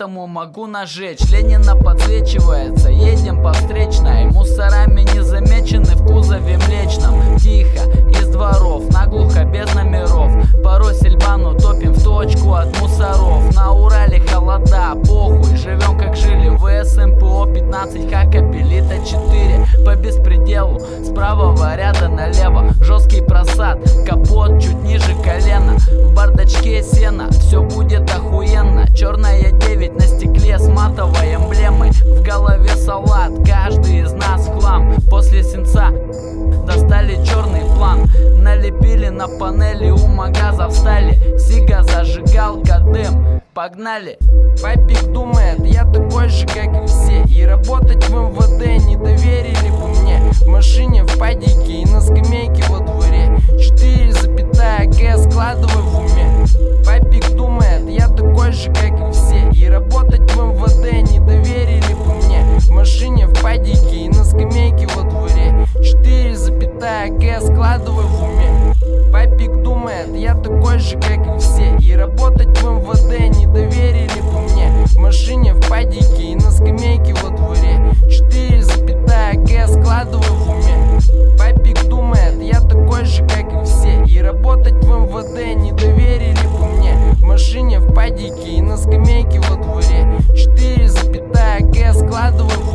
поэтому могу нажечь. Ленина подсвечивается, едем по встречной, мусорами не замечены в кузове млечном. Тихо, из дворов, наглухо, без номеров, порой сельбану топим в точку от мусоров. На Урале холода, похуй, живем как жили. ВС МПО 15, как Апеллита 4. По беспределу, с правого ряда налево, жесткий просад, капот чуть ниже колена. В бардачке сено, все будет охуенно. Черная 9 на стекле с матовой эмблемой. В голове салат, каждый из нас в хлам. После сенца достали черный план, налепили на панели, у магаза встали. Сига, зажигалка, дым, погнали. Папик думает, я такой же, как и все, и работать в МВД не доверили бы мне. В машине, в падике и на скамейке во дворе 4,Г складывай в уме. Папик думает, я такой же, как и все, и работать в МВД не доверили бы мне. В машине, в падике и на скамейке во дворе 4,Г складывай в уме. Папик думает, я такой же, как и все, и работать в МВД не доверили бы мне. В машине, в падике и на скамейке во дворе 4,Г складывай в уме. Папик думает, я такой же, как и все, и работать в МВД не доверили бы мне. В машине, в падике и на скамейке во дворе 4,Г складывай в уме.